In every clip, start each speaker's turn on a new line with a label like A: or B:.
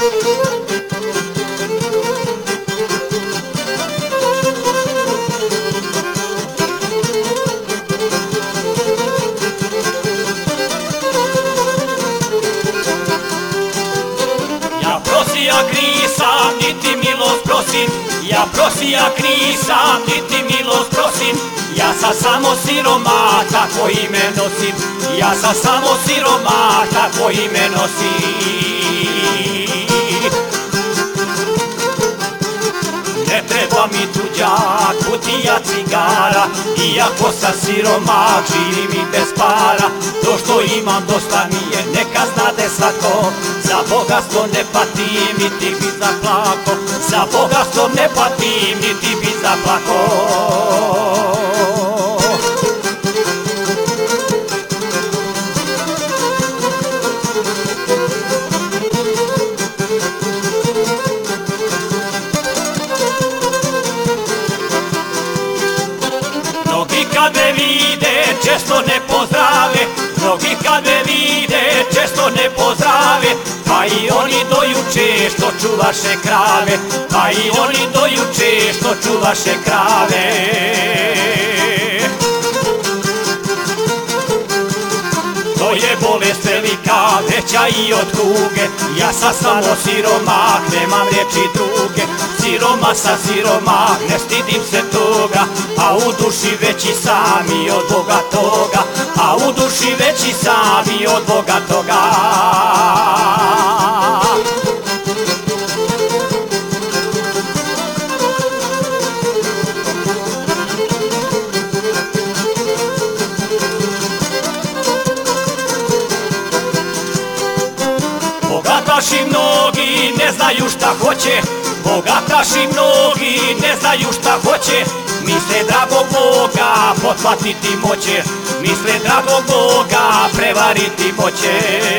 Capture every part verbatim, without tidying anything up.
A: Ja prosijak nisam, niti milost prosim, ja prosijak nisam, niti milost prosim, ja sam samo siromah, tako ime nosim, ja sam samo siromah, tako ime nosim. Ne treba mi tuđa kutija cigara, iako sam siromah, živim i bez para. To što imam dosta mi je, neka znade svako, za bogatstvo ne patim, niti bi zaplako, za bogatstvo ne patim, niti bi zaplako. Mnogi kad me vide često ne pozdrave, mnogi kad me vide često ne pozdrave, pa i oni dojuče što čuvaše krave, pa i oni dojuče što čuvaše krave. To je bolest velika, veća i od kuge, ja sam samo siromah, nemam riječi druge. Siromah sam siromah, ne stidim se toga, a u duši veći sam i od Boga toga, a u duši veći sam i od Boga toga. Bogataši mnogi ne znaju šta hoće, bogataši mnogi ne znaju šta hoće, misle dragog Boga potplatiti moće, misle dragog Boga prevariti moće.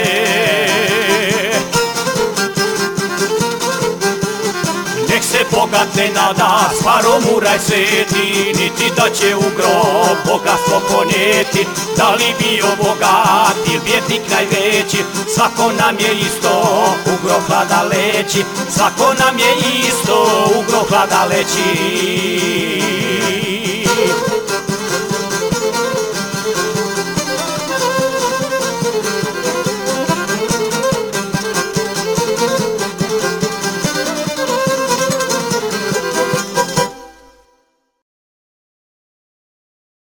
A: Nek se bogat ne nada, s parom u raj sveti, niti da će u grob bogatstvo ponijeti. Da li bio bogat ili bijednik najveći, svako nam je isto u grob hlada leći, svako nam je isto u grob hlada leći.